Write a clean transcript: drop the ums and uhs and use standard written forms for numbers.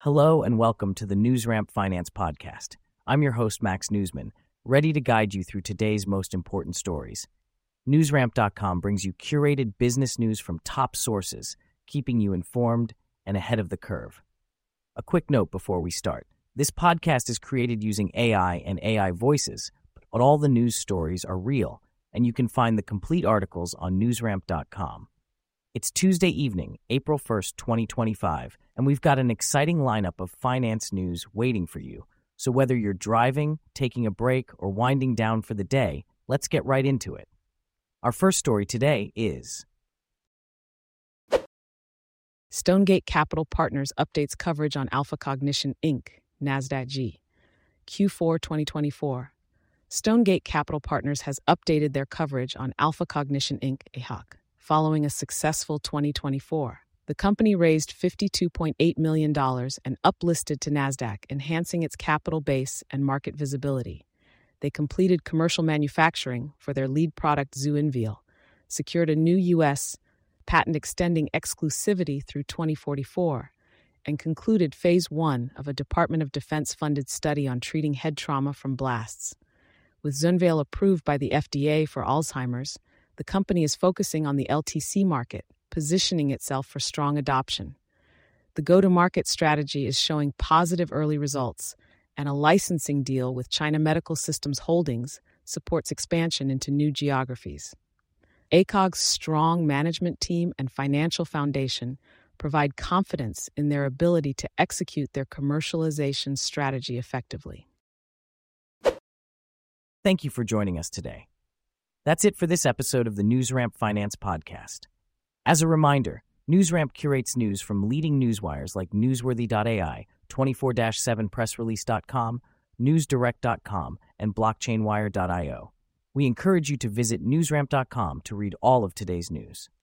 Hello and welcome to the NewsRamp Finance Podcast. I'm your host, Max Newsman, ready to guide you through today's most important stories. NewsRamp.com brings you curated business news from top sources, keeping you informed and ahead of the curve. A quick note before we start. This podcast is created using AI and AI voices, but all the news stories are real, and you can find the complete articles on NewsRamp.com. It's Tuesday evening, April 1st, 2025, and we've got an exciting lineup of finance news waiting for you. So whether you're driving, taking a break, or winding down for the day, let's get right into it. Our first story today is Stonegate Capital Partners updates coverage on Alpha Cognition Inc., NASDAQ Q4 2024. Stonegate Capital Partners has updated their coverage on Alpha Cognition Inc., AHOC. Following a successful 2024, the company raised $52.8 million and uplisted to NASDAQ, enhancing its capital base and market visibility. They completed commercial manufacturing for their lead product Zuinville, secured a new U.S. patent extending exclusivity through 2044, and concluded Phase 1 of a Department of Defense-funded study on treating head trauma from blasts. With Zuinville approved by the FDA for Alzheimer's, the company is focusing on the LTC market, positioning itself for strong adoption. The go-to-market strategy is showing positive early results, and a licensing deal with China Medical Systems Holdings supports expansion into new geographies. ACOG's strong management team and financial foundation provide confidence in their ability to execute their commercialization strategy effectively. Thank you for joining us today. That's it for this episode of the NewsRamp Finance Podcast. As a reminder, NewsRamp curates news from leading newswires like Newsworthy.ai, 24/7pressrelease.com, NewsDirect.com, and BlockchainWire.io. We encourage you to visit NewsRamp.com to read all of today's news.